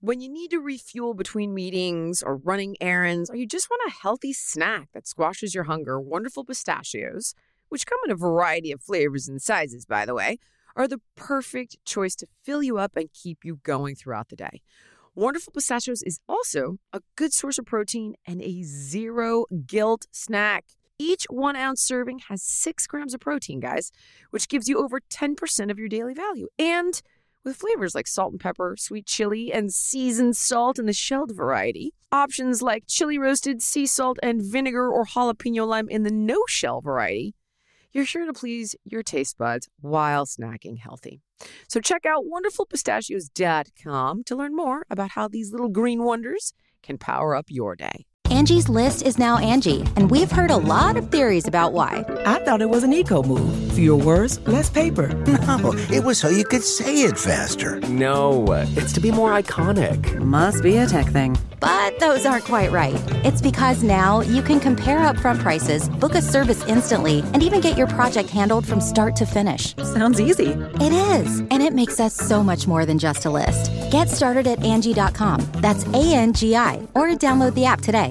When you need to refuel between meetings or running errands, or you just want a healthy snack that squashes your hunger, Wonderful Pistachios, which come in a variety of flavors and sizes, by the way, are the perfect choice to fill you up and keep you going throughout the day. Wonderful Pistachios is also a good source of protein and a zero guilt snack. Each 1 ounce serving has 6 grams of protein, guys, which gives you over 10% of your daily value. And with flavors like salt and pepper, sweet chili, and seasoned salt in the shelled variety, options like chili roasted, sea salt, and vinegar or jalapeno lime in the no-shell variety, you're sure to please your taste buds while snacking healthy. So check out wonderfulpistachios.com to learn more about how these little green wonders can power up your day. Angie's List is now Angie, and we've heard a lot of theories about why. I thought it was an eco move. Fewer words, less paper. No, it was so you could say it faster. No, it's to be more iconic. Must be a tech thing. But those aren't quite right. It's because now you can compare upfront prices, book a service instantly, and even get your project handled from start to finish. Sounds easy. It is, and it makes us so much more than just a list. Get started at Angie.com. That's ANGI, or download the app today.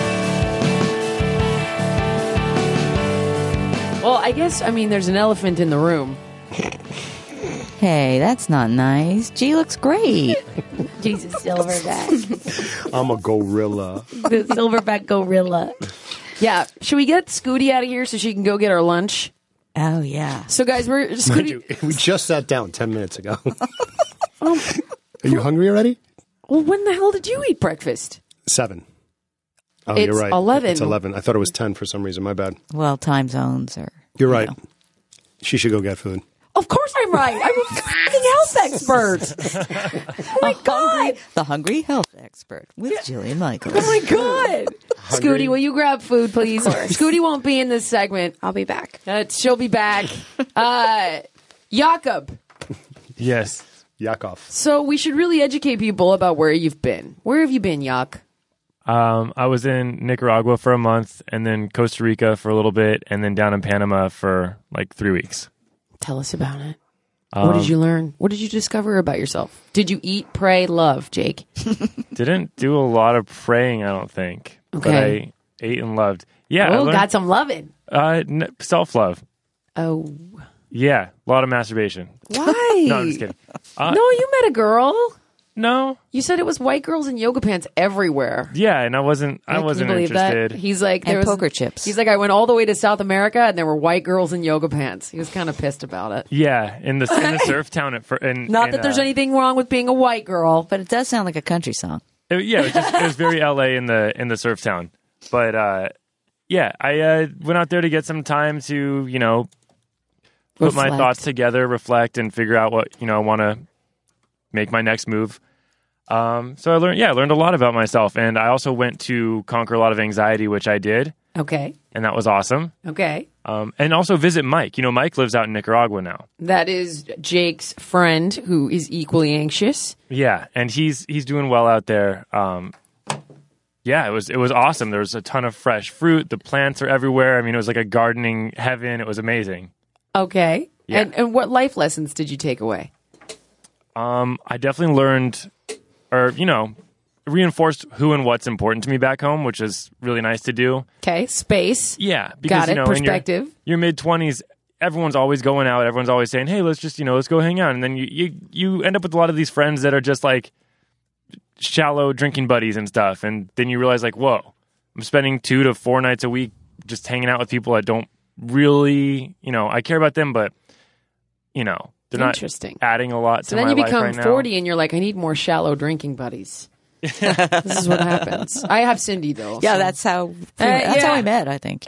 Well, I guess, there's an elephant in the room. Hey, that's not nice. G looks great. Jesus, Silverback. I'm a gorilla. The Silverback gorilla. Yeah. Should we get Scooty out of here so she can go get her lunch? Oh, yeah. So, guys, We just sat down 10 minutes ago. Are you hungry already? Well, when the hell did you eat breakfast? 7. Oh, It's you're right. 11. It's 11. I thought it was 10 for some reason. My bad. Well, time zones are... You're right. She should go get food. Of course I'm right. I'm a fucking health expert. Oh, my God. The Hungry Health Expert with Jillian Michaels. Oh, my God. Scooty, will you grab food, please? Scooty won't be in this segment. I'll be back. She'll be back. Jakob. Yes. Yakov. So we should really educate people about where you've been. Where have you been, Yak? I was in Nicaragua for a month, and then Costa Rica for a little bit, and then down in Panama for like 3 weeks. Tell us about it. What did you learn? What did you discover about yourself? Did you eat, pray, love, Jake? Didn't do a lot of praying, I don't think. Okay. But I ate and loved. Yeah. Oh, got some loving. Self-love. Oh. Yeah. A lot of masturbation. Why? No, I'm just kidding. No, you met a girl. No. You said it was white girls in yoga pants everywhere. Yeah, and I wasn't Can you believe interested. that? He's like, And poker chips. He's like, I went all the way to South America, and there were white girls in yoga pants. He was kind of pissed about it. Yeah, in the surf town. Not that there's anything wrong with being a white girl, but it does sound like a country song. It was very LA in the surf town. But yeah, I went out there to get some time to put my thoughts together, reflect, and figure out what I want to make my next move. So I learned a lot about myself, and I also went to conquer a lot of anxiety, which I did. Okay. And that was awesome. Okay. And also visit Mike. Mike lives out in Nicaragua now. That is Jake's friend who is equally anxious. Yeah, and he's doing well out there. Yeah, it was awesome. There was a ton of fresh fruit. The plants are everywhere. It was like a gardening heaven. It was amazing. Okay. Yeah. And what life lessons did you take away? I definitely learned, reinforced who and what's important to me back home, which is really nice to do. Okay, space. Yeah, because got it. Perspective. In your mid-20s, everyone's always going out. Everyone's always saying, "Hey, let's just let's go hang out." And then you end up with a lot of these friends that are just like shallow drinking buddies and stuff. And then you realize, like, whoa, I'm spending 2 to 4 nights a week just hanging out with people that don't really, I care about them, but they're not adding a lot to my life right now. So then you become 40 and you're like, I need more shallow drinking buddies. This is what happens. I have Cindy, though. Yeah, so. that's how we met, I think.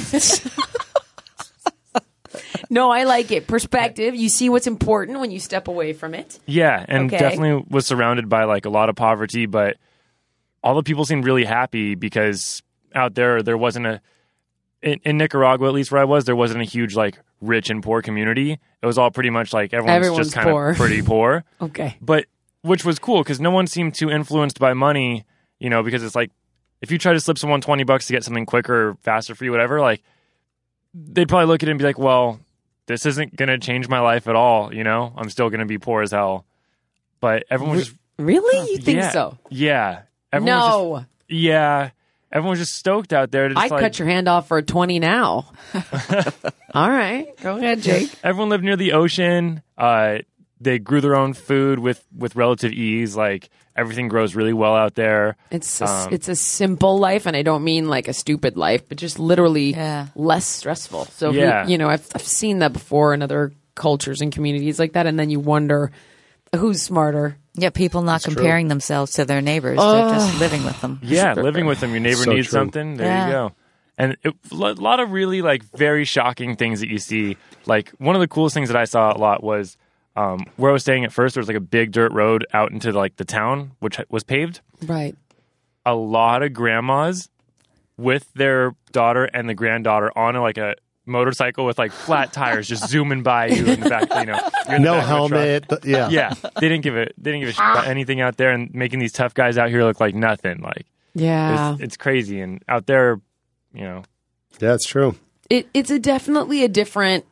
No, I like it. Perspective. You see what's important when you step away from it. Yeah, and definitely was surrounded by like a lot of poverty, but all the people seemed really happy because out there wasn't in Nicaragua, at least where I was, there wasn't a huge like rich and poor community. It was all pretty much like everyone's just kind of pretty poor. Okay. But which was cool because no one seemed too influenced by money, because it's like if you try to slip someone $20 to get something quicker or faster for you, whatever, like they'd probably look at it and be like, well, this isn't going to change my life at all. I'm still going to be poor as hell. But everyone was just Really? You think Yeah. so? Yeah. Everyone was No. just- yeah. Everyone's just stoked out there. To just I'd cut your hand off for a 20 now. All right. Go ahead, Jake. Everyone lived near the ocean. They grew their own food with relative ease. Like everything grows really well out there. It's a simple life, and I don't mean like a stupid life, but just literally less stressful. So, Yeah. I've seen that before in other cultures and communities like that, and then you wonder who's smarter. Yeah, people not comparing themselves to their neighbors. They're just living with them. Yeah, living with them. Your neighbor So needs true. something. There you go. And a lot of really like very shocking things that you see. Like one of the coolest things that I saw a lot was where I was staying at first. There was like a big dirt road out into like the town, which was paved. Right. A lot of grandmas with their daughter and the granddaughter on like a motorcycle with like flat tires, just zooming by you in the back. You're in the No back of a helmet. truck. Yeah. Yeah, they didn't give a shit about anything out there, and making these tough guys out here look like nothing. Like, Yeah. it's crazy, and out there, Yeah, it's true. It's definitely a different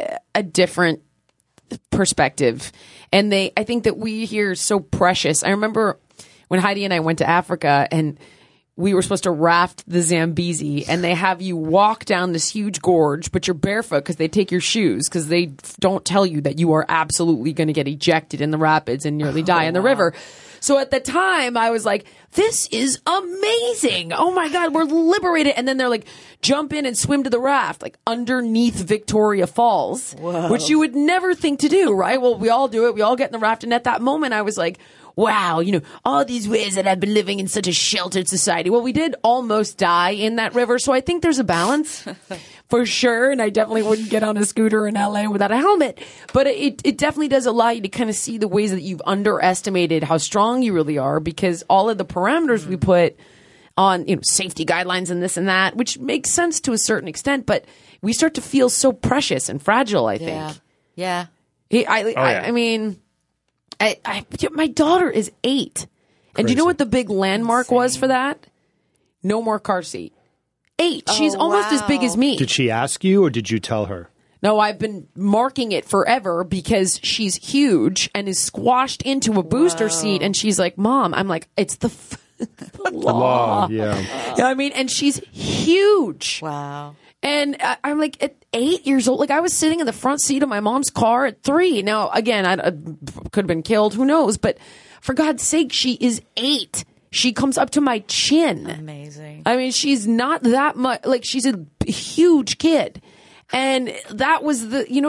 perspective, and I think that we here so precious. I remember when Heidi and I went to Africa, and we were supposed to raft the Zambezi, and they have you walk down this huge gorge, but you're barefoot because they take your shoes because they don't tell you that you are absolutely going to get ejected in the rapids and nearly die in the river. So at the time, I was like, this is amazing. Oh my God, we're liberated. And then they're like, jump in and swim to the raft, like underneath Victoria Falls, which you would never think to do, right? Well, we all do it. We all get in the raft. And at that moment, I was like, wow, all these ways that I've been living in such a sheltered society. Well, we did almost die in that river. So I think there's a balance for sure. And I definitely wouldn't get on a scooter in LA without a helmet. But it definitely does allow you to kind of see the ways that you've underestimated how strong you really are, because all of the parameters we put on, safety guidelines and this and that, which makes sense to a certain extent, but we start to feel so precious and fragile, I think. Yeah. I mean, my daughter is 8. And do you know what the big landmark was for that? No more car seat. 8. She's almost as big as me. Did she ask you or did you tell her? No, I've been marking it forever because she's huge and is squashed into a booster seat. And she's like, Mom, I'm like, it's the law. Yeah. You know what I mean? And she's huge. Wow. And I'm like, at 8 years old, like I was sitting in the front seat of my mom's car at 3. Now, again, I could have been killed. Who knows? But for God's sake, she is 8. She comes up to my chin. Amazing. I mean, she's not that much, like she's a huge kid. And that was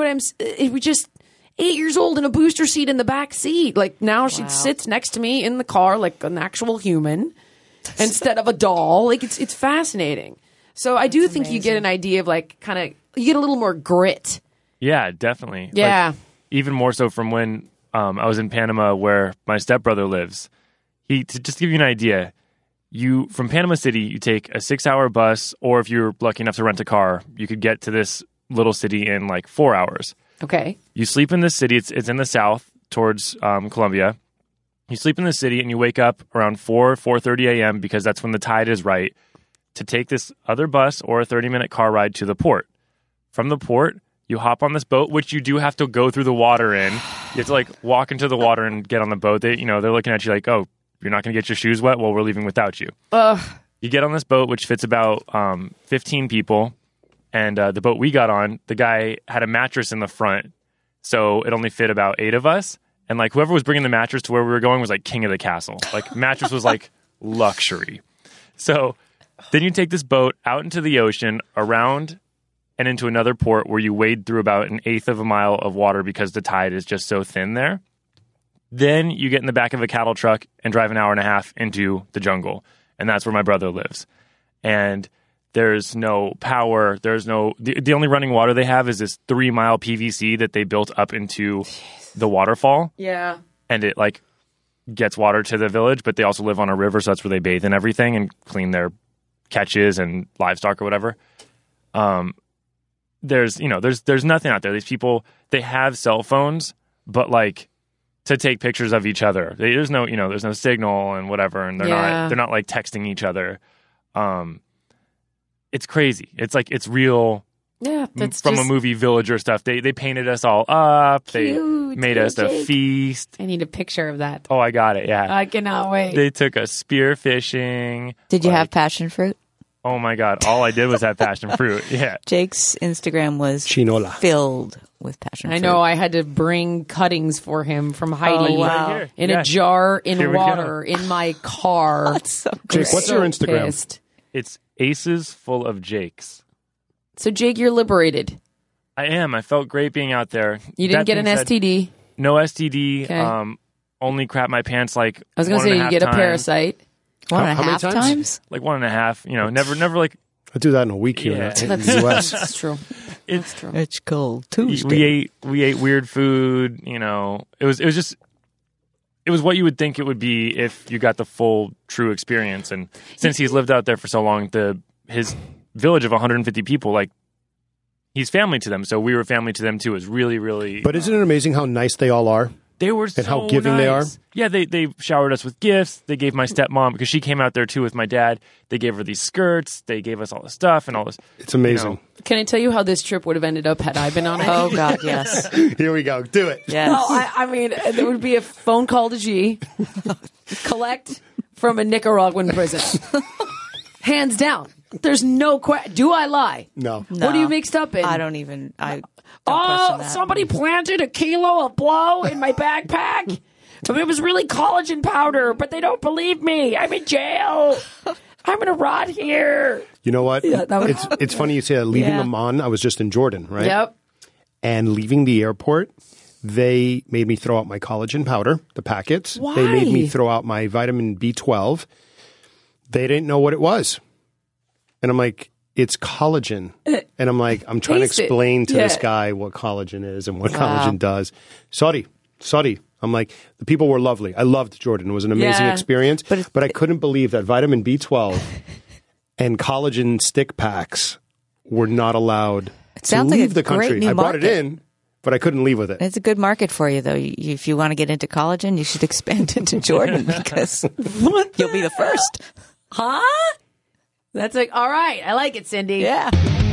it was just 8 years old in a booster seat in the back seat. Like now she sits next to me in the car like an actual human instead of a doll. Like it's fascinating. So I do think you get an idea of like kind of, you get a little more grit. yeah, definitely. Yeah. Like, even more so from when I was in Panama, where my stepbrother lives. To just give you an idea, from Panama City, you take a 6-hour bus, or if you're lucky enough to rent a car, you could get to this little city in like 4 hours. Okay. You sleep in this city. It's in the south towards Colombia. You sleep in the city and you wake up around 4:30 a.m. because that's when the tide is right, to take this other bus or a 30-minute car ride to the port. From the port, you hop on this boat, which you do have to go through the water in. You have to like walk into the water and get on the boat. They're looking at you like, oh, you're not going to get your shoes wet? Well, we're leaving without you. You get on this boat, which fits about 15 people. And the boat we got on, the guy had a mattress in the front. So it only fit about 8 of us. And like whoever was bringing the mattress to where we were going was like king of the castle. Like mattress was like luxury. So then you take this boat out into the ocean, around and into another port where you wade through about 1/8 of a mile of water because the tide is just so thin there. Then you get in the back of a cattle truck and drive 1.5 hours into the jungle. And that's where my brother lives. And there's no power. There's no... The only running water they have is this 3-mile PVC that they built up into the waterfall. Yeah. And it, like, gets water to the village, but they also live on a river, so that's where they bathe and everything and clean their catches and livestock or whatever. There's nothing out there. These people, they have cell phones, but, like, to take pictures of each other. There's no signal and whatever, and they're not, like, texting each other. It's crazy. It's like, it's real Yeah, that's from just a movie Villager stuff. They painted us all up. They Cute. made us a Jake. feast. I need a picture of that. Oh, I got it. Yeah. I cannot wait. They took us spear fishing. Did you have passion fruit? Oh my God. All I did was have passion fruit. Yeah. Jake's Instagram was Chinola. filled with passion fruit. I know. I had to bring cuttings for him from Heidi Oh, wow. Right here. in Yeah. a jar Here in we water in my car. so Jake, what's your Instagram? Pissed. It's Aces Full of Jakes. So, Jake, you're liberated. I am. I felt great being out there. You didn't That get an being said, STD. No STD. Okay. Only crap my pants like I was going to say, you get a parasite. 1.5 How many times? times? Like 1.5. You know, never like I do that in a week here Yeah. in the U.S. That's true. it's. It's cold Tuesday. We ate weird food. You know, it was what you would think it would be if you got the full true experience. And since he's lived out there for so long, his village of 150 people, like, he's family to them. So we were family to them too. It was really, really. But isn't it amazing how nice they all are? They were so how giving they nice. are? Yeah, they showered us with gifts. They gave my stepmom, because she came out there too with my dad. They gave her these skirts. They gave us all this stuff and all this. It's amazing. You know. Can I tell you how this trip would have ended up had I been on it? Oh, God, yes. Here we go. Do it. Yes. Well, I mean, there would be a phone call to G, collect from a Nicaraguan prison. Hands down. There's no question. Do I lie? No. What are you mixed up in? I don't even. I don't Oh, question that. somebody planted a kilo of blow in my backpack. I mean, it was really collagen powder, but they don't believe me. I'm in jail. I'm going to rot here. You know what? that was- It's funny you say that. Leaving Yeah. Amman, I was just in Jordan, right? Yep. And leaving the airport, they made me throw out my collagen powder, the packets. Why? They made me throw out my vitamin B12. They didn't know what it was. And I'm like, it's collagen. And I'm like, I'm trying to Taste it. explain to this Yeah. guy what collagen is and what collagen does. Sorry. I'm like, the people were lovely. I loved Jordan. It was an amazing Yeah. experience. But I couldn't believe that vitamin B12 and collagen stick packs were not allowed to sounds like leave a the great country. new I brought it market. in, but I couldn't leave with it. It's a good market for you, though. If you want to get into collagen, you should expand into Jordan because you'll be the first. Huh? That's like, all right. I like it, Cindy. Yeah.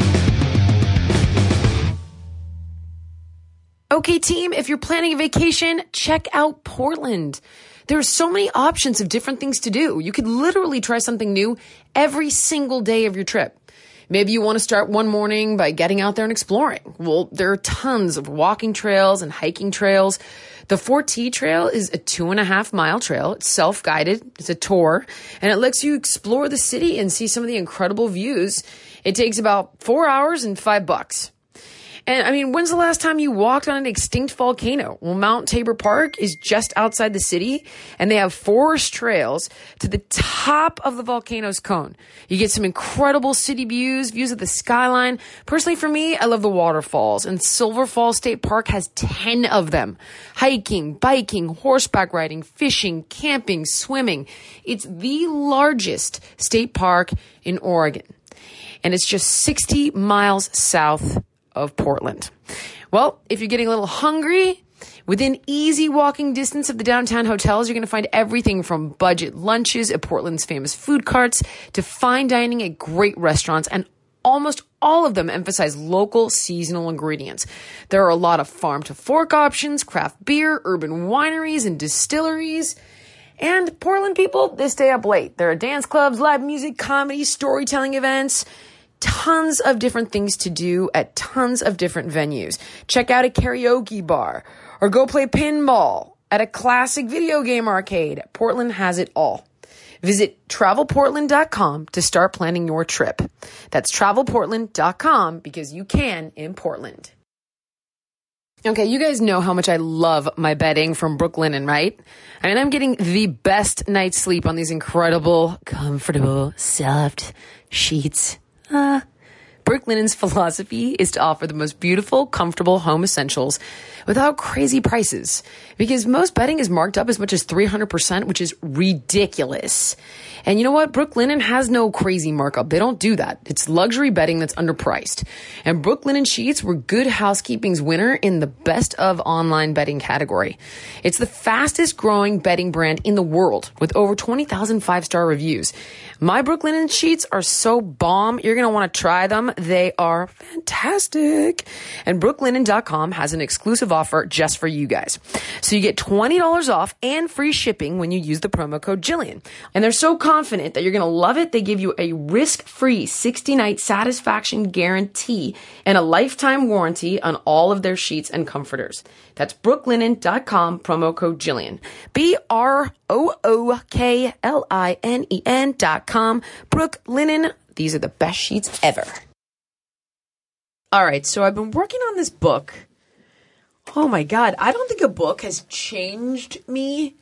Okay, team, if you're planning a vacation, check out Portland. There are so many options of different things to do. You could literally try something new every single day of your trip. Maybe you want to start one morning by getting out there and exploring. Well, there are tons of walking trails and hiking trails. The 4T Trail is a 2.5 mile trail. It's self-guided. It's a tour, and it lets you explore the city and see some of the incredible views. It takes about 4 hours and $5. And I mean, when's the last time you walked on an extinct volcano? Well, Mount Tabor Park is just outside the city, and they have forest trails to the top of the volcano's cone. You get some incredible city views of the skyline. Personally, for me, I love the waterfalls, and Silver Falls State Park has 10 of them. Hiking, biking, horseback riding, fishing, camping, swimming. It's the largest state park in Oregon, and it's just 60 miles south of Portland. Well, if you're getting a little hungry, within easy walking distance of the downtown hotels, you're going to find everything from budget lunches at Portland's famous food carts to fine dining at great restaurants, and almost all of them emphasize local seasonal ingredients. There are a lot of farm to fork options, craft beer, urban wineries, and distilleries. And Portland people, they stay up late. There are dance clubs, live music, comedy, storytelling events. Tons of different things to do at tons of different venues. Check out a karaoke bar or go play pinball at a classic video game arcade. Portland has it all. Visit travelportland.com to start planning your trip. That's travelportland.com because you can in Portland. Okay, you guys know how much I love my bedding from Brooklinen, right? I mean, I'm getting the best night's sleep on these incredible, comfortable, soft sheets. Brooklinen's philosophy is to offer the most beautiful, comfortable home essentials without crazy prices. Because most bedding is marked up as much as 300%, which is ridiculous. And you know what? Brooklinen has no crazy markup. They don't do that. It's luxury bedding that's underpriced. And Brooklinen Sheets were Good Housekeeping's winner in the best of online bedding category. It's the fastest growing bedding brand in the world with over 20,000 5-star reviews. My Brooklinen Sheets are so bomb. You're going to want to try them. They are fantastic. And brooklinen.com has an exclusive offer just for you guys. So you get $20 off and free shipping when you use the promo code Jillian. And they're so confident that you're going to love it. They give you a risk-free 60-night satisfaction guarantee and a lifetime warranty on all of their sheets and comforters. That's brooklinen.com, promo code Jillian. BROOKLINEN.com. Brooklinen. These are the best sheets ever. All right, so I've been working on this book. Oh my God, I don't think a book has changed me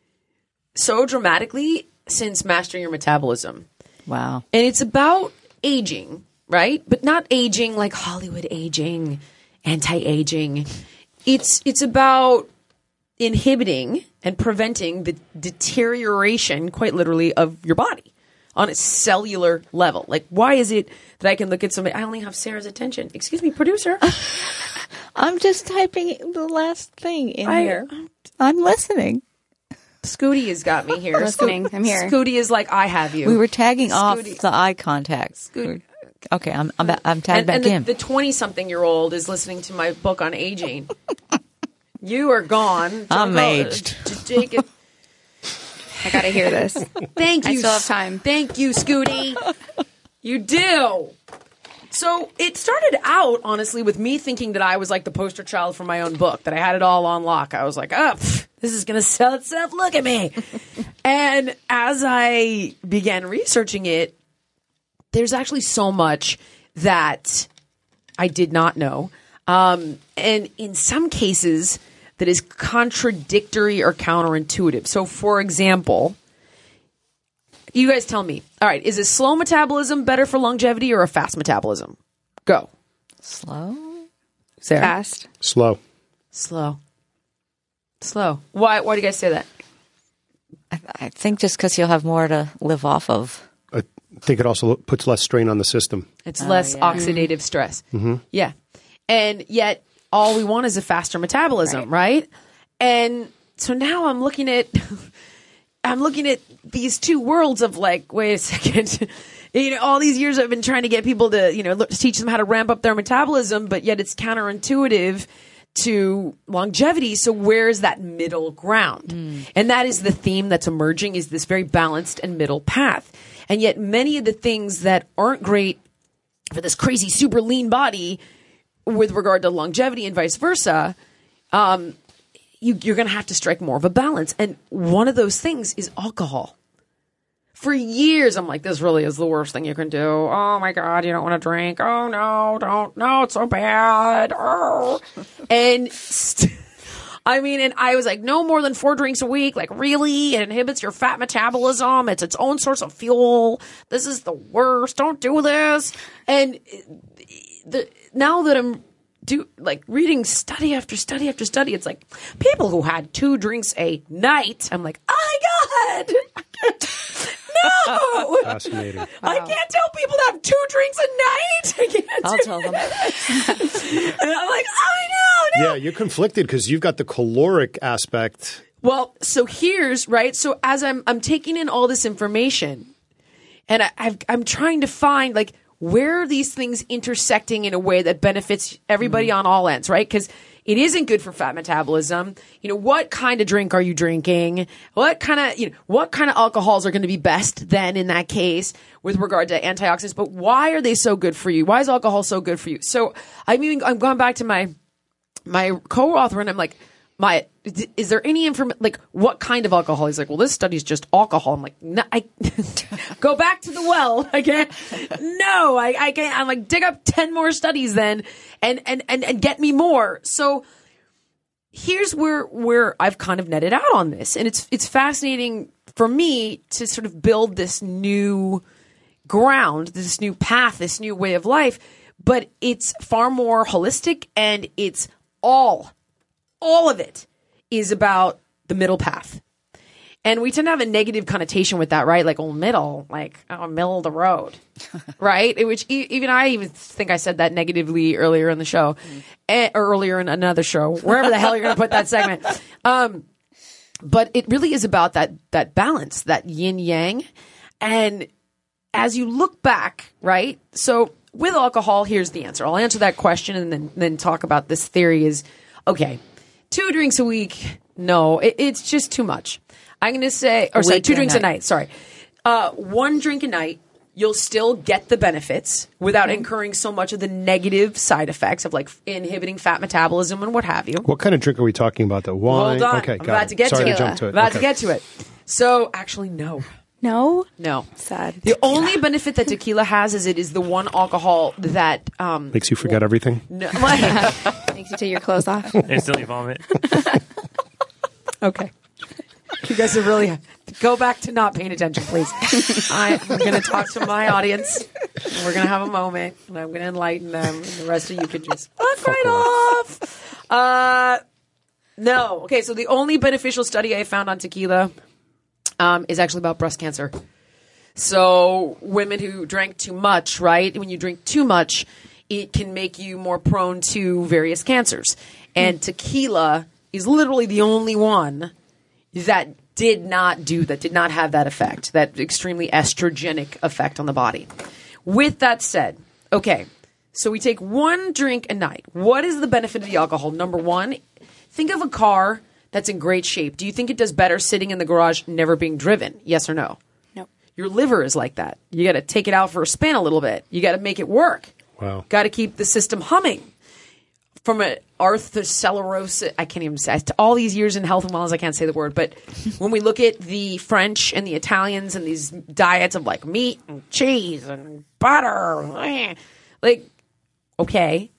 so dramatically since Mastering Your Metabolism. Wow. And it's about aging, right? But not aging like Hollywood aging, anti-aging. It's about inhibiting and preventing the deterioration, quite literally, of your body on a cellular level. Like, why is it that I can look at somebody? I only have Sarah's attention. Excuse me, producer. I'm just typing the last thing in here. I'm listening. Scooty has got me here. Listening. I'm here. Scooty is like, I have you. We were tagging off Scooty. the eye contact. Scooty. Okay, I'm tagged back and in. the 20-something-year-old is listening to my book on aging. You are gone. I'm aged. Take it. I got to hear this. Thank you. I still have time. Thank you, Scooty. You do. So it started out, honestly, with me thinking that I was like the poster child for my own book, that I had it all on lock. I was like, this is going to sell itself. Look at me. And as I began researching it, there's actually so much that I did not know. And in some cases, that is contradictory or counterintuitive. So, for example, you guys tell me, all right, is a slow metabolism better for longevity or a fast metabolism? Go. Slow? Sarah? Fast. Slow. Slow. Why do you guys say that? I think just because you'll have more to live off of. I think it also puts less strain on the system. It's less oxidative stress. Mm-hmm. Yeah. And yet all we want is a faster metabolism, right? And so now I'm looking at these two worlds of like, wait a second. All these years I've been trying to get people to, teach them how to ramp up their metabolism, but yet it's counterintuitive to longevity. So where's that middle ground? And that is the theme that's emerging, is this very balanced and middle path. And yet many of the things that aren't great for this crazy super lean body with regard to longevity and vice versa, you're going to have to strike more of a balance. And one of those things is alcohol. For years, I'm like, this really is the worst thing you can do. Oh my God, you don't want to drink. Oh no, don't. No, it's so bad. Oh. And and I was like, no more than 4 drinks a week. Like, really? It inhibits your fat metabolism. It's its own source of fuel. This is the worst. Don't do this. And now that I'm reading study after study after study, it's like people who had 2 drinks a night. I'm like, oh my God. No! Fascinating. I can't tell people to have 2 drinks a night. I can't. I'll tell them. And I'm like, oh no. Yeah, you're conflicted because you've got the caloric aspect. Well, so here's right. So as I'm taking in all this information, and I'm trying to find like where are these things intersecting in a way that benefits everybody on all ends, right? Because it isn't good for fat metabolism. What kind of drink are you drinking? What kind of alcohols are going to be best then in that case with regard to antioxidants? But why are they so good for you? Why is alcohol so good for you? So I'm going back to my co-author and I'm like, is there any information, like what kind of alcohol? He's like, well, this study's just alcohol. I'm like, no, I go back to the well. I can't. No, I can't. I'm like, dig up 10 more studies then and get me more. So here's where I've kind of netted out on this. And it's fascinating for me to sort of build this new ground, this new path, this new way of life, but it's far more holistic and it's all all of it is about the middle path. And we tend to have a negative connotation with that, right? Like, middle, middle of the road, right? Which even I think I said that negatively earlier in the show, or earlier in another show, wherever the hell you're going to put that segment. But it really is about that balance, that yin yang. And as you look back, right? So with alcohol, here's the answer. I'll answer that question and then talk about this theory is, okay, 2 drinks a week. No, it's just too much. I'm going to say, 2 drinks a night. Sorry. 1 drink a night, you'll still get the benefits without incurring so much of the negative side effects of like inhibiting fat metabolism and what have you. What kind of drink are we talking about? The wine? Hold on. Okay, I'm about to get Sorry to to it. jump to it. About to get to it. So actually, no. No? No. Sad. The only benefit that tequila has is it is the one alcohol that makes you forget everything. No, makes you take your clothes off. Instantly vomit. Okay. You guys are really go back to not paying attention, please. I'm going to talk to my audience. And we're going to have a moment, and I'm going to enlighten them. And the rest of you can just fuck right off. No. Okay, so the only beneficial study I found on tequila is actually about breast cancer. So women who drank too much, right? When you drink too much, it can make you more prone to various cancers. And tequila is literally the only one that did not have that effect, that extremely estrogenic effect on the body. With that said, okay, so we take 1 drink a night. What is the benefit of the alcohol? Number 1, think of a car that's in great shape. Do you think it does better sitting in the garage, never being driven? Yes or no? No. Your liver is like that. You got to take it out for a spin a little bit. You got to make it work. Wow. Got to keep the system humming. From an arthrosclerosis, I can't even say. All these years in health and wellness, I can't say the word. But when we look at the French and the Italians and these diets of like meat and cheese and butter, like, okay,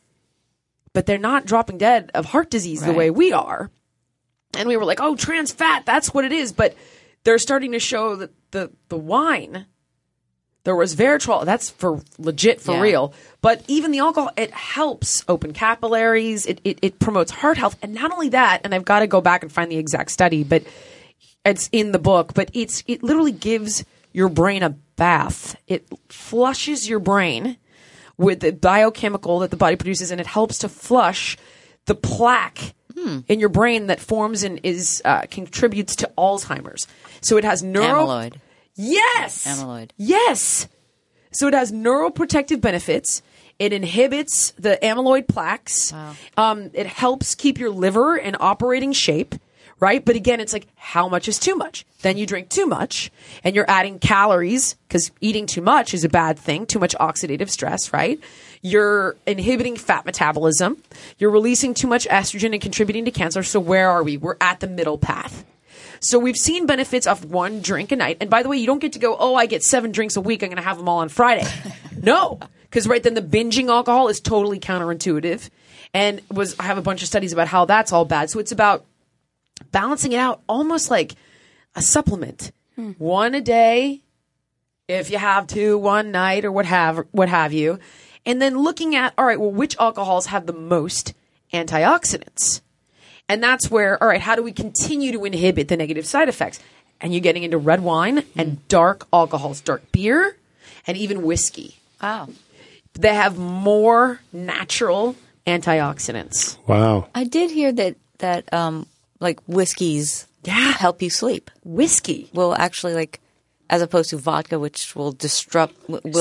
but they're not dropping dead of heart disease the way we are. And we were like, oh, trans fat, that's what it is. But they're starting to show that the wine, there was resveratrol, that's for legit, for real. But even the alcohol, it helps open capillaries. It promotes heart health. And not only that, and I've got to go back and find the exact study, but it's in the book, but it literally gives your brain a bath. It flushes your brain with the biochemical that the body produces, and it helps to flush the plaque in your brain that forms and contributes to Alzheimer's. So it has amyloid. Yes. Amyloid. Yes. So it has neuroprotective benefits. It inhibits the amyloid plaques. Wow. It helps keep your liver in operating shape, right? But again, it's like, how much is too much? Then you drink too much and you're adding calories because eating too much is a bad thing. Too much oxidative stress, right? You're inhibiting fat metabolism. You're releasing too much estrogen and contributing to cancer. So where are we? We're at the middle path. So we've seen benefits of 1 drink a night. And by the way, you don't get to go, oh, I get 7 drinks a week. I'm going to have them all on Friday. No, because then the binging alcohol is totally counterintuitive. And I have a bunch of studies about how that's all bad. So it's about balancing it out almost like a supplement. 1 a day, if you have to, 1 night or what have you. And then looking at, all right, well, which alcohols have the most antioxidants? And that's where, all right, how do we continue to inhibit the negative side effects? And you're getting into red wine and dark alcohols, dark beer, and even whiskey. Wow. They have more natural antioxidants. Wow. I did hear that like whiskeys help you sleep. Whiskey will actually, like, as opposed to vodka, which will disrupt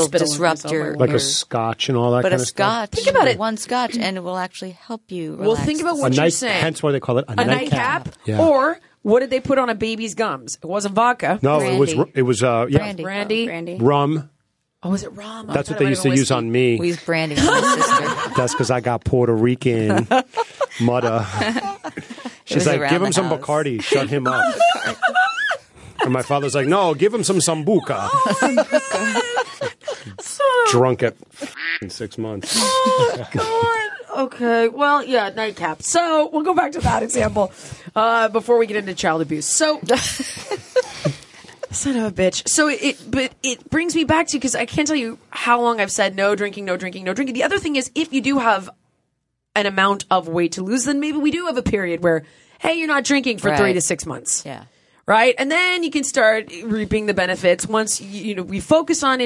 your like a scotch and all that kind of stuff. Think about it. 1 scotch, and it will actually help you relax. Well, think about what you're saying. Hence why they call it a nightcap. Yeah. Or what did they put on a baby's gums? It wasn't vodka. No, brandy. it was brandy. Rum. Oh, was it rum? That's what they used to use on me. We use brandy on my sister. That's because I got Puerto Rican mudda. She's like, give him some Bacardi. Shut him up. And my father's like, no, give him some Sambuca. Drunk at 6 months. Oh, God. Okay. Well, yeah, nightcap. So we'll go back to that example before we get into child abuse. So, son of a bitch. So it brings me back to, because I can't tell you how long I've said no drinking, no drinking, no drinking. The other thing is, if you do have an amount of weight to lose, then maybe we do have a period where, hey, you're not drinking for 3 to 6 months. Yeah. Right? And then you can start reaping the benefits once, we focus on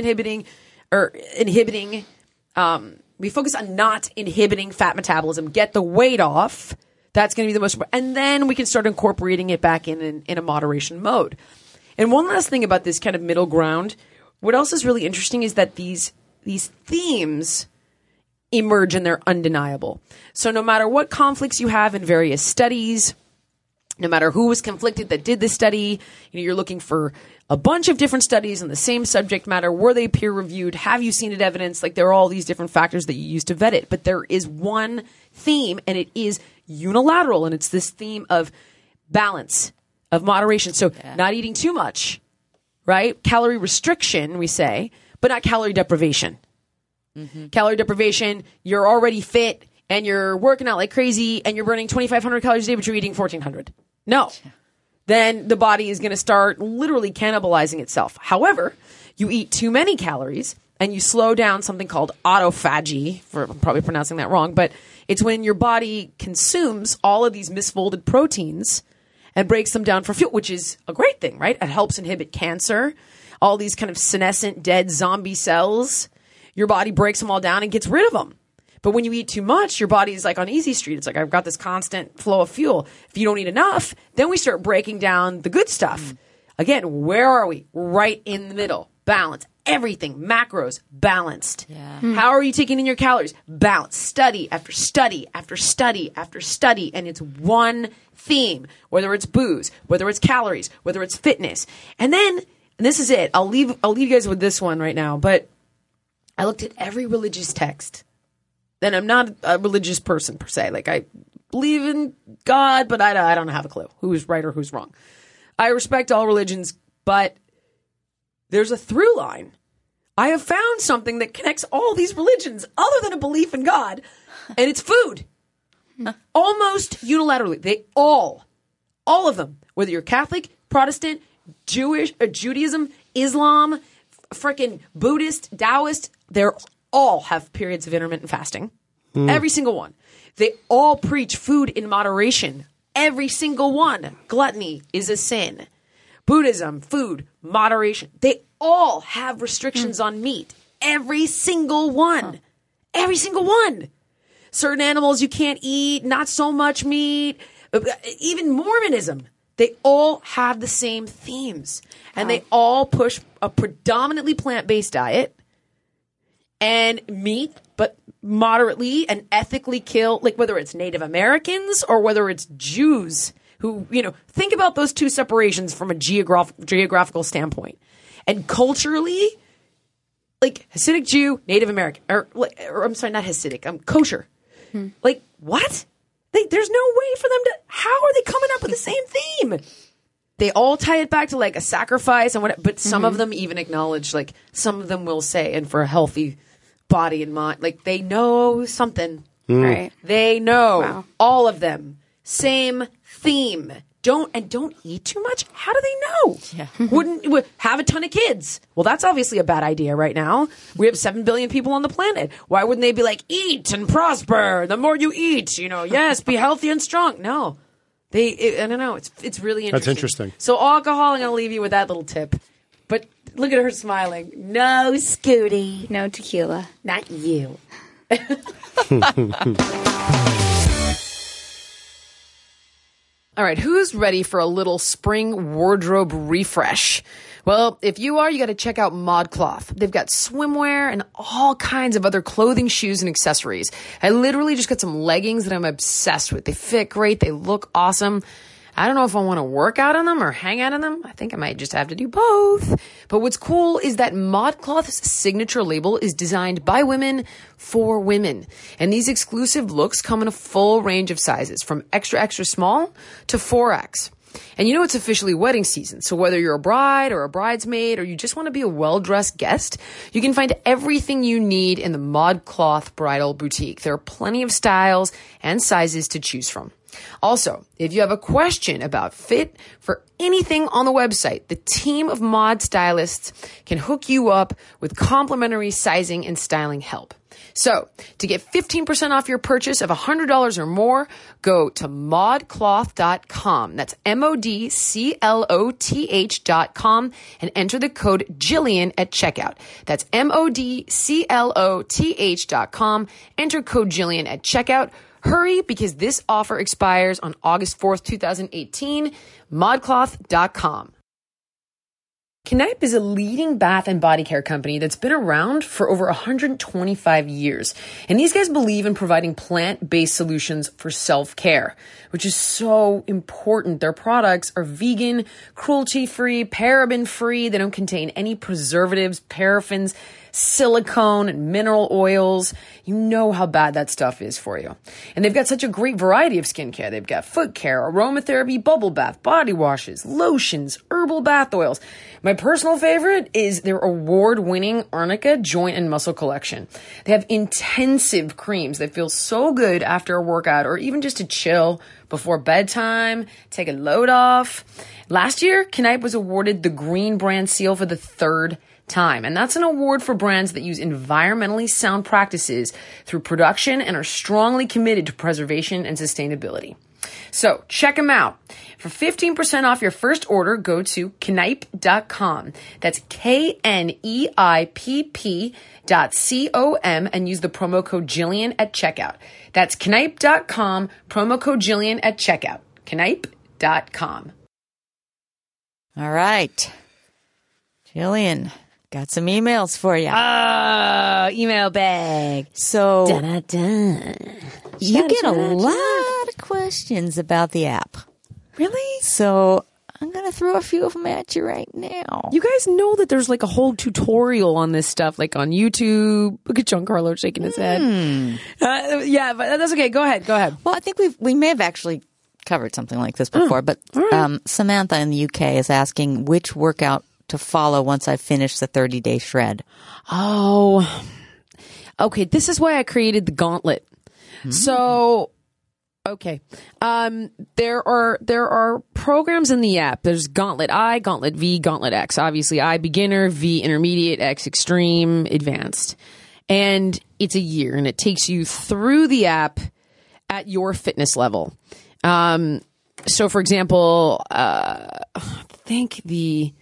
we focus on not inhibiting fat metabolism, get the weight off. That's going to be the most important. And then we can start incorporating it back in a moderation mode. And one last thing about this kind of middle ground, what else is really interesting is that these themes emerge and they're undeniable. So no matter what conflicts you have in various studies, no matter who was conflicted that did this study, you're looking for a bunch of different studies on the same subject matter. Were they peer reviewed? Have you seen it evidence? Like there are all these different factors that you use to vet it. But there is one theme and it is unilateral. And it's this theme of balance, of moderation. So not eating too much, right? Calorie restriction, we say, but not calorie deprivation. Mm-hmm. Calorie deprivation, you're already fit and you're working out like crazy and you're burning 2,500 calories a day, but you're eating 1,400. No. Then the body is going to start literally cannibalizing itself. However, you eat too many calories and you slow down something called autophagy. I'm probably pronouncing that wrong, but it's when your body consumes all of these misfolded proteins and breaks them down for fuel, which is a great thing, right? It helps inhibit cancer, all these kind of senescent, dead zombie cells. Your body breaks them all down and gets rid of them. But when you eat too much, your body is like on easy street. It's like, I've got this constant flow of fuel. If you don't eat enough, then we start breaking down the good stuff. Again, where are we? Right in the middle. Balance. Everything. Macros. Balanced. Yeah. How are you taking in your calories? Balance. Study after study after study after study. And it's one theme. Whether it's booze, whether it's calories, whether it's fitness. And then, and this is it. I'll leave you guys with this one right now. But I looked at every religious text. Then I'm not a religious person per se. Like I believe in God, but I don't have a clue who's right or who's wrong. I respect all religions, but there's a through line. I have found something that connects all these religions other than a belief in God, and it's food. Almost unilaterally. They all of them, whether you're Catholic, Protestant, Jewish, Judaism, Islam, freaking Buddhist, Taoist, they're all have periods of intermittent fasting. Every single one. They all preach food in moderation. Every single one. Gluttony is a sin. Buddhism, food, moderation. They all have restrictions on meat. Every single one. Every single one. Certain animals you can't eat, not so much meat. Even Mormonism. They all have the same themes. And they all push a predominantly plant-based diet. And meat, but moderately and ethically kill, like whether it's Native Americans or whether it's Jews who, think about those two separations from a geographical standpoint. And culturally, like Hasidic Jew, Native American, or I'm sorry, not Hasidic, kosher. Like, what? There's no way for them to, how are they coming up with the same theme? They all tie it back to like a sacrifice and whatever, but some of them even acknowledge, like some of them will say, and for a healthy body and mind, like they know something, right? They know all of them. Same theme. Don't eat too much. How do they know? Yeah. Wouldn't have a ton of kids. Well, that's obviously a bad idea right now. We have 7 billion people on the planet. Why wouldn't they be like, eat and prosper? The more you eat, yes, be healthy and strong. No. I don't know. It's really interesting. That's interesting. So alcohol, I'm going to leave you with that little tip. But look at her smiling. No, Scooty. No tequila. Not you. All right, who's ready for a little spring wardrobe refresh? Well, if you are, you got to check out ModCloth. They've got swimwear and all kinds of other clothing, shoes, and accessories. I literally just got some leggings that I'm obsessed with. They fit great. They look awesome. I don't know if I want to work out in them or hang out in them. I think I might just have to do both. But what's cool is that ModCloth's signature label is designed by women for women. And these exclusive looks come in a full range of sizes, from extra, extra small to 4X. And it's officially wedding season. So whether you're a bride or a bridesmaid or you just want to be a well-dressed guest, you can find everything you need in the ModCloth Bridal Boutique. There are plenty of styles and sizes to choose from. Also, if you have a question about fit for anything on the website, the team of mod stylists can hook you up with complimentary sizing and styling help. So, to get 15% off your purchase of $100 or more, go to modcloth.com. That's MODCLOTH.com and enter the code Jillian at checkout. That's MODCLOTH.com. Enter code Jillian at checkout. Hurry, because this offer expires on August 4th, 2018. Modcloth.com. Kneipp is a leading bath and body care company that's been around for over 125 years. And these guys believe in providing plant-based solutions for self-care, which is so important. Their products are vegan, cruelty-free, paraben-free. They don't contain any preservatives, paraffins, silicone, and mineral oils. You know how bad that stuff is for you. And they've got such a great variety of skincare. They've got foot care, aromatherapy, bubble bath, body washes, lotions, herbal bath oils. My personal favorite is their award-winning Arnica joint and muscle collection. They have intensive creams that feel so good after a workout or even just to chill before bedtime, take a load off. Last year, Kneipp was awarded the Green Brand Seal for the third time. And that's an award for brands that use environmentally sound practices through production and are strongly committed to preservation and sustainability. So check them out. For 15% off your first order, go to Kneipp.com. That's KNEIPP.com and use the promo code Jillian at checkout. That's Kneipp.com, promo code Jillian at checkout. Kneipp.com. All right. Jillian, got some emails for you. Email bag. So Da-da-da. you get a lot of questions about the app. Really? So I'm going to throw a few of them at you right now. You guys know that there's like a whole tutorial on this stuff, like on YouTube. Look at Giancarlo shaking his head. Yeah, but that's okay. Go ahead. Well, I think we may have actually covered something like this before, but right. Samantha in the UK is asking which workout to follow once I finish the 30-day shred. Oh, okay. This is why I created the gauntlet. So, okay. There are programs in the app. There's Gauntlet I, Gauntlet V, Gauntlet X. Obviously, I beginner, V intermediate, X extreme, advanced. And it's a year, and it takes you through the app at your fitness level. So, for example, I think V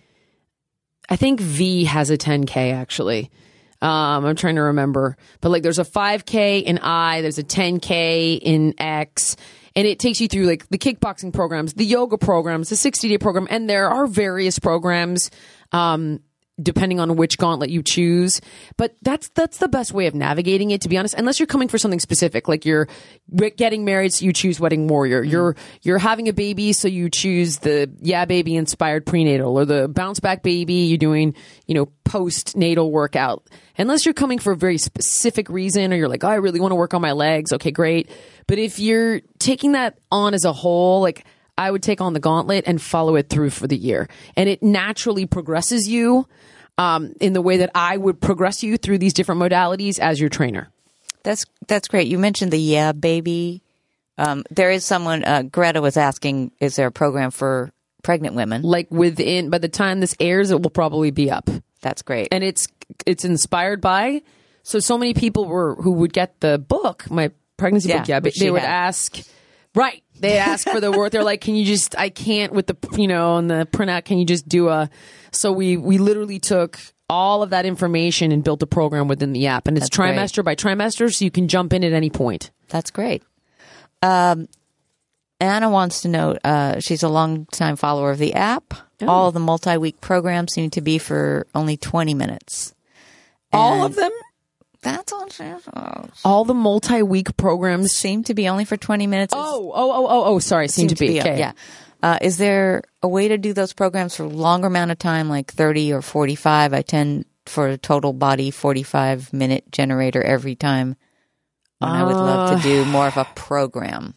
has a 10K actually. I'm trying to remember, but like there's a 5K in I, there's a 10K in X, and it takes you through like the kickboxing programs, the yoga programs, the 60-day program, and there are various programs, depending on which gauntlet you choose. But that's the best way of navigating it, to be honest, unless you're coming for something specific, like you're getting married, so you choose Wedding Warrior. You're having a baby, so you choose the Yeah Baby inspired prenatal, or the Bounce Back Baby, you're doing, postnatal workout. Unless you're coming for a very specific reason, or you're like, oh, I really want to work on my legs. Okay, great. But if you're taking that on as a whole, like I would take on the gauntlet and follow it through for the year. And it naturally progresses you in the way that I would progress you through these different modalities as your trainer. That's great. You mentioned the Yeah Baby. There is someone, Greta was asking, is there a program for pregnant women? Like by the time this airs, it will probably be up. That's great. And it's inspired by, so many people who would get the book, my pregnancy book, but they would ask, right. They ask for the work. They're like, can you just, I can't with the, on the printout, can you just do so we literally took all of that information and built a program within the app. And it's trimester by trimester, so you can jump in at any point. That's great. Anna wants to know, she's a long-time follower of the app. Oh. All of the multi-week programs seem to be for only 20 minutes. All of them? That's all she knows. All the multi-week programs seem to be only for 20 minutes. Sorry. Seem to be. Okay. Yeah. Is there a way to do those programs for a longer amount of time, like 30 or 45? I tend for a total body 45-minute generator every time. And I would love to do more of a program.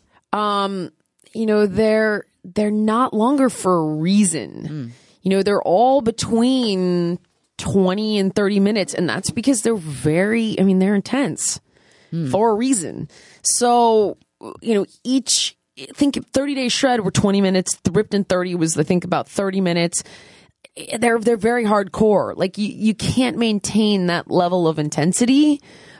They're not longer for a reason. They're all between 20 and 30 minutes, and that's because they're they're intense for a reason. So, think 30-day shred were 20 minutes. The Ripped in 30 was, I think, about 30 minutes. They're very hardcore. Like you can't maintain that level of intensity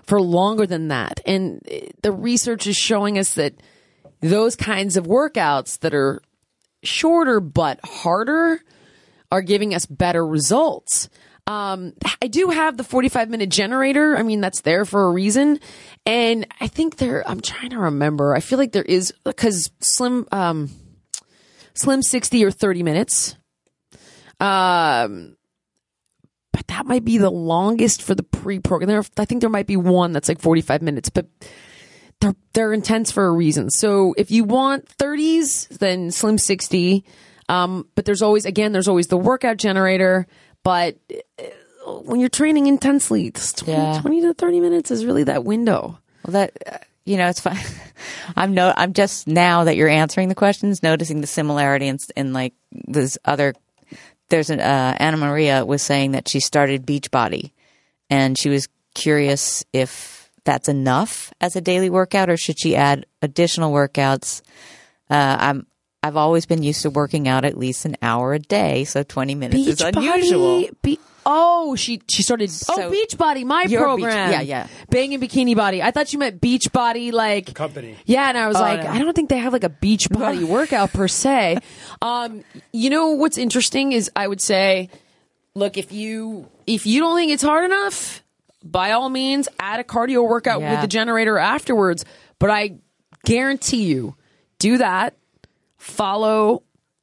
for longer than that. And the research is showing us that those kinds of workouts that are shorter but harder are giving us better results. I do have the 45-minute generator. I mean, that's there for a reason. And I think I'm trying to remember. I feel like there is, because Slim 60 or 30 minutes. But that might be the longest for the pre-program. I think there might be one that's like 45 minutes, but they're intense for a reason. So if you want 30s, then Slim 60. But there's always the workout generator. But when you're training intensely, 20 to 30 minutes is really that window. Well, it's fine. I'm just, now that you're answering the questions, noticing the similarity in like this other. There's an Anna Maria was saying that she started Beachbody, and she was curious if that's enough as a daily workout, or should she add additional workouts? I've always been used to working out at least an hour a day, so 20 minutes is unusual. She started Beachbody, my program. Yeah. Bang and Bikini Body. I thought you meant Beachbody, like the company. Yeah, and I was no. I don't think they have like a Beachbody workout per se. You know what's interesting is I would say, look, if you don't think it's hard enough, by all means, add a cardio workout with the generator afterwards. But I guarantee you, do that. Follow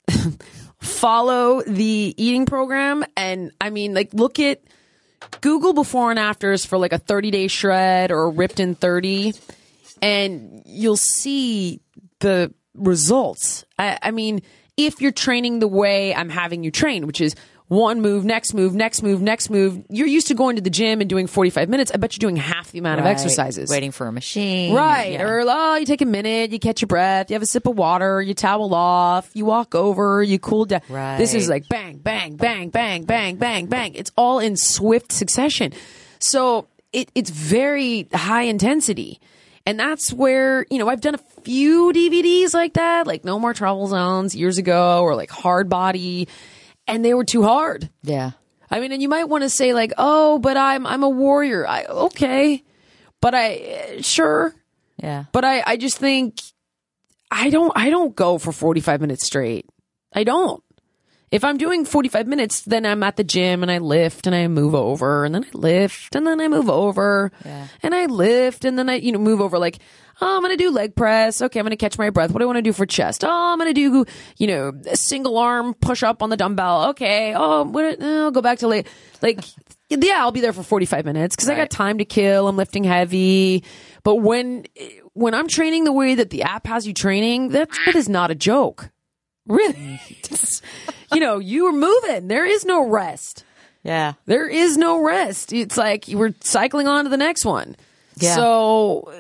the eating program. And I mean, like, look at Google before and afters for like a 30-day shred or a ripped in 30, and you'll see the results. I mean, if you're training the way I'm having you train, which is one move, next move, next move, next move. You're used to going to the gym and doing 45 minutes. I bet you're doing half the amount of exercises. Waiting for a machine. Right. Yeah. Or, you take a minute, you catch your breath, you have a sip of water, you towel off, you walk over, you cool down. Right. This is like bang, bang, bang, bang, bang, bang, bang. It's all in swift succession. So it's very high intensity. And that's where, I've done a few DVDs like that, like No More Travel Zones years ago, or like Hard Body. And they were too hard. Yeah. I mean, and you might want to say like, oh, but I'm a warrior. Okay. But sure. Yeah. But I just think I don't go for 45 minutes straight. I don't. If I'm doing 45 minutes, then I'm at the gym and I lift and I move over and then I lift and then I move over and I lift and then I, move over like, oh, I'm going to do leg press. Okay, I'm going to catch my breath. What do I want to do for chest? Oh, I'm going to do, a single arm push up on the dumbbell. Okay. Oh, I'll go back to late. Like, yeah, I'll be there for 45 minutes because I got time to kill. I'm lifting heavy. But when I'm training the way that the app has you training, that is not a joke. Really. You were moving. There is no rest. Yeah. There is no rest. It's like you were cycling on to the next one. Yeah. So,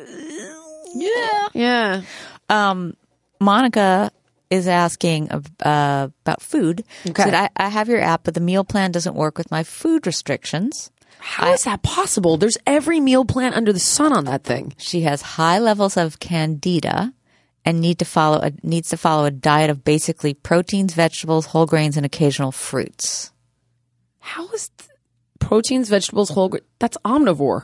yeah. Monica is asking about food. Okay. Said, I have your app, but the meal plan doesn't work with my food restrictions. How is that possible? There's every meal plan under the sun on that thing. She has high levels of candida and needs to follow a diet of basically proteins, vegetables, whole grains, and occasional fruits. How is proteins, vegetables, whole grains? That's omnivore.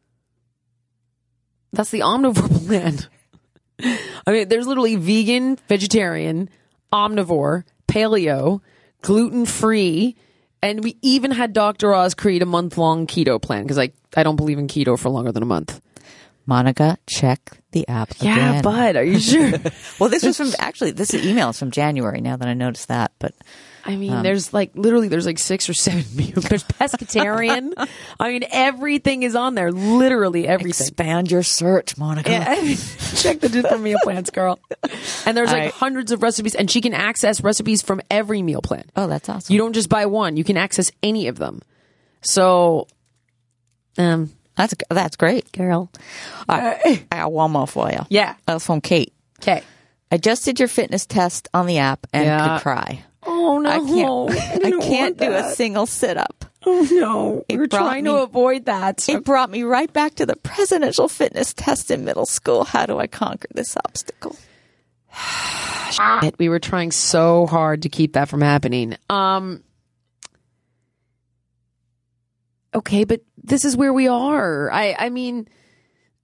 That's the omnivore plan. I mean, there's literally vegan, vegetarian, omnivore, paleo, gluten-free, and we even had Dr. Oz create a month-long keto plan because I don't believe in keto for longer than a month. Monica, check the app again. Yeah, bud, are you sure? Well, this email is from January now that I noticed that, but I mean, there's like 6 or 7 meals. There's pescatarian. I mean, everything is on there. Literally everything. Expand your search, Monica. Yeah. Check the different meal plans, girl. And there's hundreds of recipes, and she can access recipes from every meal plan. Oh, that's awesome. You don't just buy one. You can access any of them. So, that's great, girl. I got one more for you. Yeah. That's from Kate. Okay. I just did your fitness test on the app and could cry. Oh, no. I can't do a single sit-up. Oh, no. We're trying to avoid that. It brought me right back to the presidential fitness test in middle school. How do I conquer this obstacle? We were trying so hard to keep that from happening. Okay, but this is where we are. I mean,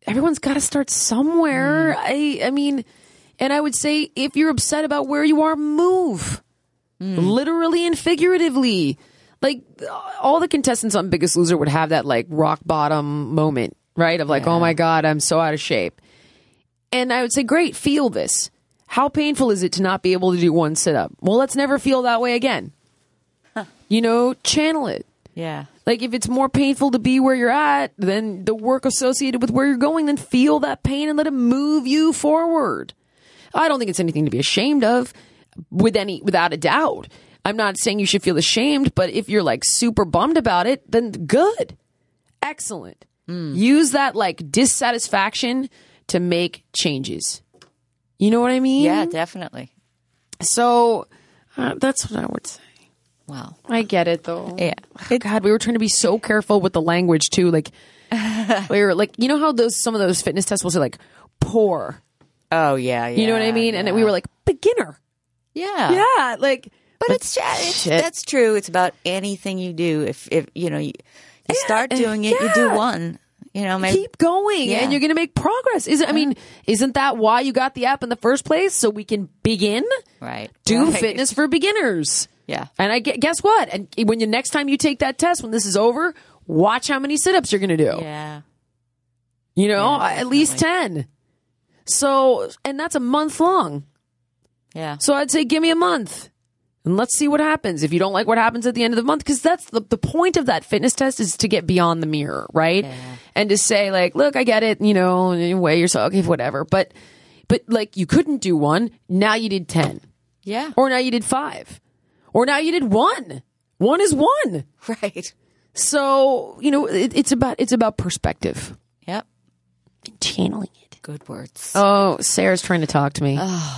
everyone's got to start somewhere. I mean, and I would say if you're upset about where you are, move. Literally and figuratively. Like, all the contestants on Biggest Loser would have that, like, rock bottom moment, right? Of like, oh my God, I'm so out of shape. And I would say, great, feel this. How painful is it to not be able to do one sit-up? Well, let's never feel that way again. You know, channel it. Yeah. Like, if it's more painful to be where you're at than the work associated with where you're going, then feel that pain and let it move you forward. I don't think it's anything to be ashamed of, without a doubt. I'm not saying you should feel ashamed, but if you're like super bummed about it, then good. Excellent. Use that like dissatisfaction to make changes. You know what I mean? Yeah, definitely. So that's what I would say. Wow. I get it though. Yeah. God, we were trying to be so careful with the language too. Like, we were like, you know how some of those fitness tests will say like poor. Oh yeah. You know what I mean? And we were like beginner. Yeah. Yeah. Like, but it's that's true. It's about anything you do. If you know, you start doing it, you do one. You know, maybe keep going, and you're going to make progress. I mean, isn't that why you got the app in the first place? So we can begin, right? Do fitness for beginners. Yeah. And guess what? And when next time you take that test, when this is over, watch how many sit-ups you're going to do. Yeah. You know, at least 10. So, and that's a month long. Yeah. So I'd say give me a month. And let's see what happens. If you don't like what happens at the end of the month, because that's the point of that fitness test is to get beyond the mirror, right? Yeah. And to say like, look, I get it, you know, weigh yourself, okay, whatever. But like you couldn't do one. Now you did 10. Yeah. Or now you did 5. Or now you did 1. 1 is 1. Right. So, you know, it's about perspective. Yep. Channeling it. Good words. Oh, Sarah's trying to talk to me.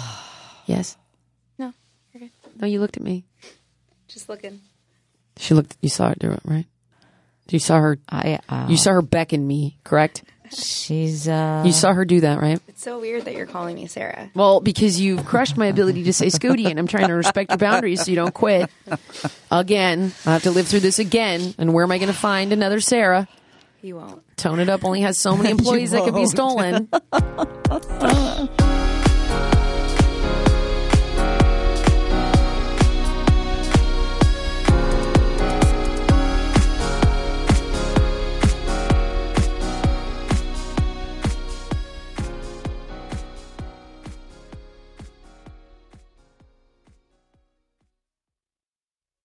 Yes. No, you're good. No, you looked at me. Just looking. She looked. You saw her do it, right? You saw her. You saw her beckon me, correct? She's. You saw her do that, right? It's so weird that you're calling me Sarah. Well, because you've crushed my ability to say Scooty, and I'm trying to respect your boundaries so you don't quit. Again, I have to live through this again. And where am I going to find another Sarah? You won't. Tone It Up only has so many employees that could be stolen.